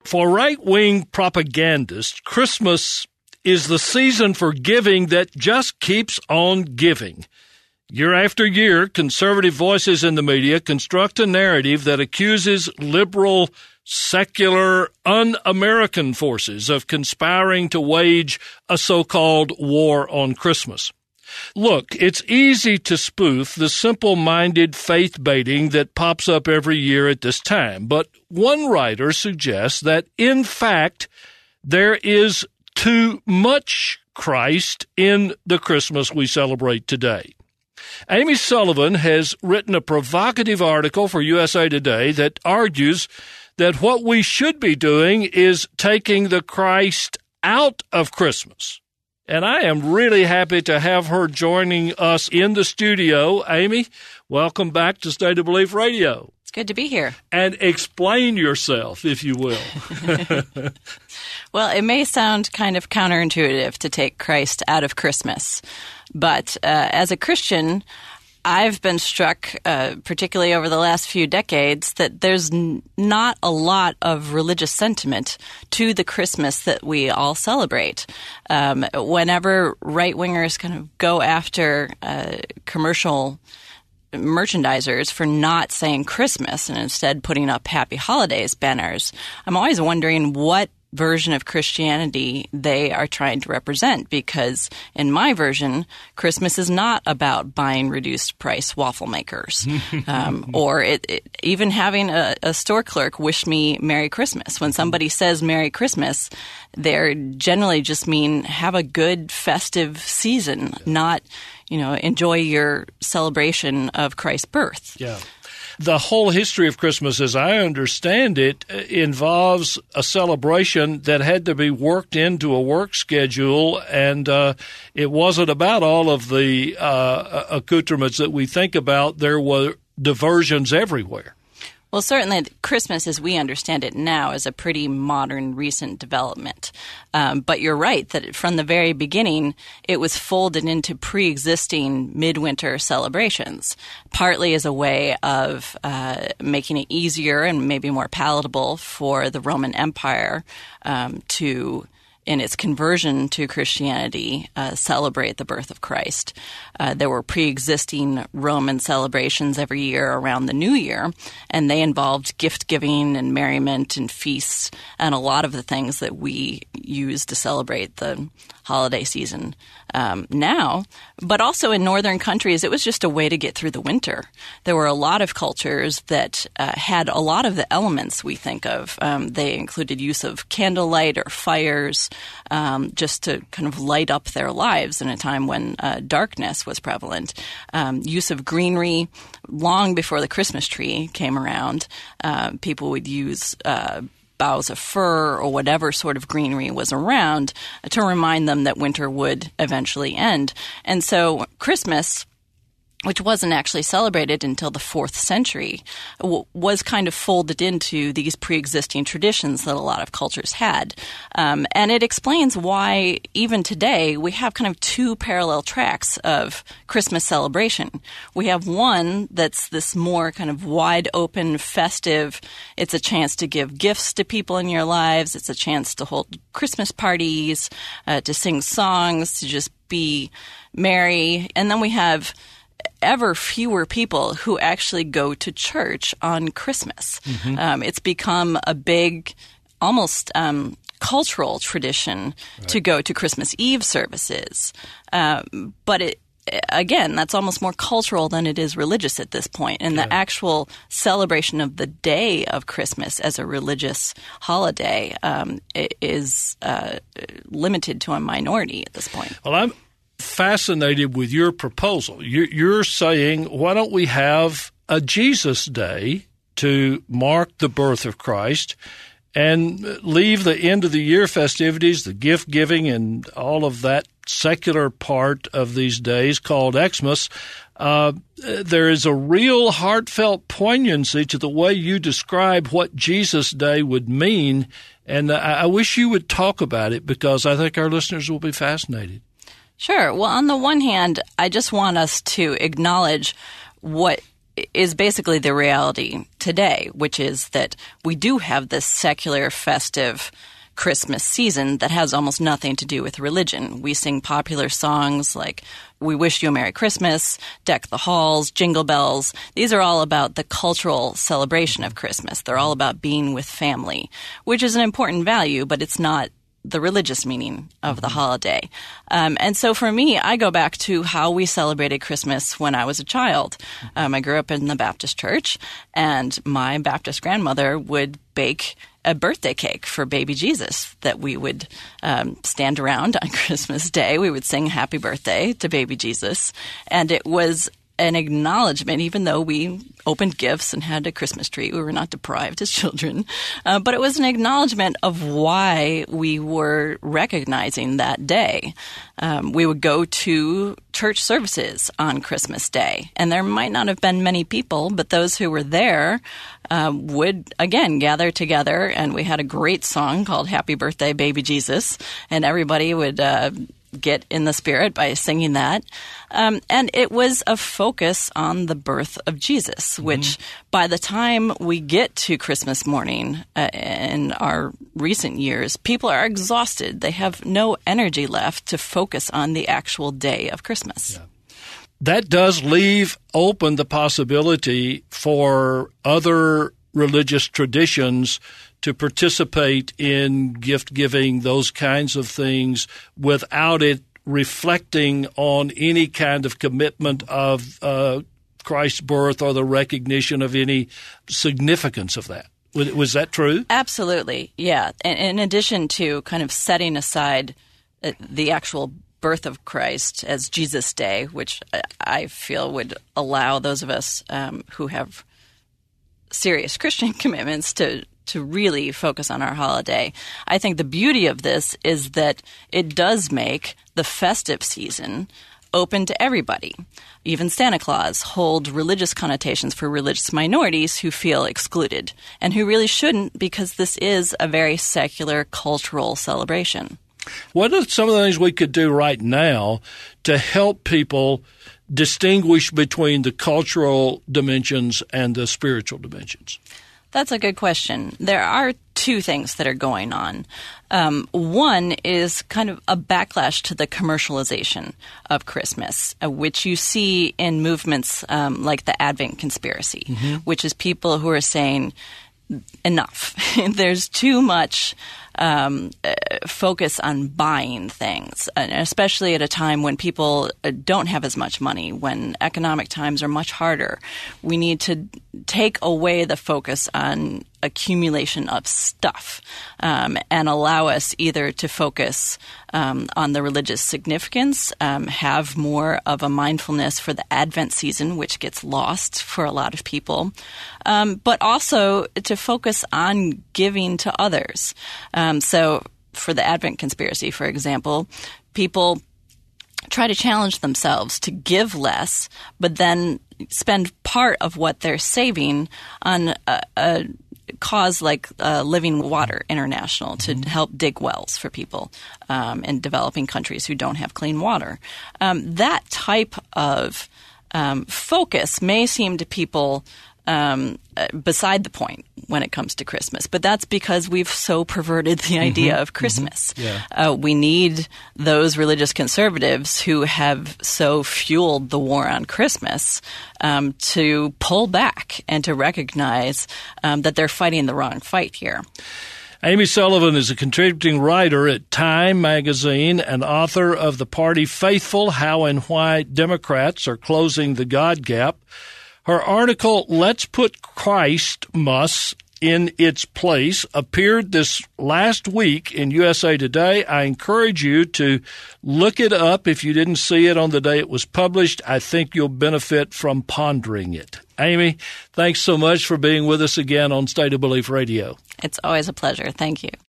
For right-wing propagandists, Christmas is the season for giving that just keeps on giving. Year after year, conservative voices in the media construct a narrative that accuses liberal, secular, un-American forces of conspiring to wage a so-called war on Christmas. Look, it's easy to spoof the simple-minded faith baiting that pops up every year at this time, but one writer suggests that, in fact, there is too much Christ in the Christmas we celebrate today. Amy Sullivan has written a provocative article for USA Today that argues that what we should be doing is taking the Christ out of Christmas. And I am really happy to have her joining us in the studio. Amy, welcome back to State of Belief Radio. It's good to be here. And explain yourself, if you will. Well, it may sound kind of counterintuitive to take Christ out of Christmas, but as a Christian, I've been struck, particularly over the last few decades, that there's not a lot of religious sentiment to the Christmas that we all celebrate. Whenever right-wingers kind of go after commercial merchandisers for not saying Christmas and instead putting up Happy Holidays banners, I'm always wondering what version of Christianity they are trying to represent, because in my version, Christmas is not about buying reduced price waffle makers or even having a store clerk wish me Merry Christmas. When somebody says Merry Christmas, they're generally just mean have a good festive season, not, enjoy your celebration of Christ's birth. Yeah. The whole history of Christmas, as I understand it, involves a celebration that had to be worked into a work schedule, and it wasn't about all of the accoutrements that we think about. There were diversions everywhere. Well, certainly Christmas, as we understand it now, is a pretty modern, recent development. But you're right that from the very beginning, it was folded into pre-existing midwinter celebrations, partly as a way of making it easier and maybe more palatable for the Roman Empire to, in its conversion to Christianity, celebrate the birth of Christ. There were pre-existing Roman celebrations every year around the New Year, and they involved gift-giving and merriment and feasts and a lot of the things that we use to celebrate the holiday season now. But also in northern countries, it was just a way to get through the winter. There were a lot of cultures that had a lot of the elements we think of. They included use of candlelight or fires just to kind of light up their lives in a time when darkness was prevalent. Use of greenery long before the Christmas tree came around. People would use boughs of fir or whatever sort of greenery was around to remind them that winter would eventually end. And so Christmas, which wasn't actually celebrated until the 4th century, was kind of folded into these pre-existing traditions that a lot of cultures had. And it explains why, even today, we have kind of two parallel tracks of Christmas celebration. We have one that's this more kind of wide-open, festive, it's a chance to give gifts to people in your lives, it's a chance to hold Christmas parties, to sing songs, to just be merry. And then we have ever fewer people who actually go to church on Christmas. Mm-hmm. It's become a big, almost cultural tradition to go to Christmas Eve services. But again, that's almost more cultural than it is religious at this point. And the actual celebration of the day of Christmas as a religious holiday is limited to a minority at this point. Well, I'm fascinated with your proposal. You're saying, why don't we have a Jesus Day to mark the birth of Christ and leave the end of the year festivities, the gift giving, and all of that secular part of these days called Xmas. There is a real heartfelt poignancy to the way you describe what Jesus Day would mean, and I wish you would talk about it because I think our listeners will be fascinated. Sure. Well, on the one hand, I just want us to acknowledge what is basically the reality today, which is that we do have this secular, festive Christmas season that has almost nothing to do with religion. We sing popular songs like We Wish You a Merry Christmas, Deck the Halls, Jingle Bells. These are all about the cultural celebration of Christmas. They're all about being with family, which is an important value, but it's not the religious meaning of the holiday. And so for me, I go back to how we celebrated Christmas when I was a child. I grew up in the Baptist church, and my Baptist grandmother would bake a birthday cake for baby Jesus that we would stand around on Christmas Day. We would sing happy birthday to baby Jesus. And it was an acknowledgement, even though we opened gifts and had a Christmas tree. We were not deprived as children. But it was an acknowledgement of why we were recognizing that day. We would go to church services on Christmas Day, and there might not have been many people, but those who were there would, again, gather together, and we had a great song called Happy Birthday, Baby Jesus, and everybody would get in the spirit by singing that. And it was a focus on the birth of Jesus, which by the time we get to Christmas morning in our recent years, people are exhausted. They have no energy left to focus on the actual day of Christmas. Yeah. That does leave open the possibility for other religious traditions to participate in gift giving, those kinds of things, without it reflecting on any kind of commitment of Christ's birth or the recognition of any significance of that. Was that true? Absolutely, yeah. And in addition to kind of setting aside the actual birth of Christ as Jesus Day, which I feel would allow those of us who have serious Christian commitments to really focus on our holiday. I think the beauty of this is that it does make the festive season open to everybody. Even Santa Claus hold religious connotations for religious minorities who feel excluded and who really shouldn't, because this is a very secular cultural celebration. What are some of the things we could do right now to help people distinguish between the cultural dimensions and the spiritual dimensions? That's a good question. There are two things that are going on. One is kind of a backlash to the commercialization of Christmas, which you see in movements like the Advent conspiracy, which is people who are saying, enough. There's too much focus on buying things, and especially at a time when people don't have as much money, when economic times are much harder. We need to take away the focus on accumulation of stuff and allow us either to focus on the religious significance, have more of a mindfulness for the Advent season, which gets lost for a lot of people, but also to focus on giving to others. So for the Advent conspiracy, for example, people try to challenge themselves to give less, but then spend part of what they're saving on a cause like Living Water International to help dig wells for people in developing countries who don't have clean water. That type of focus may seem to people beside the point when it comes to Christmas. But that's because we've so perverted the idea of Christmas. Yeah. We need those religious conservatives who have so fueled the war on Christmas to pull back and to recognize that they're fighting the wrong fight here. Amy Sullivan is a contributing writer at Time magazine and author of the Party Faithful, How and Why Democrats Are Closing the God Gap. Her article, Let's Put Christmas in Its Place, appeared this last week in USA Today. I encourage you to look it up if you didn't see it on the day it was published. I think you'll benefit from pondering it. Amy, thanks so much for being with us again on State of Belief Radio. It's always a pleasure. Thank you.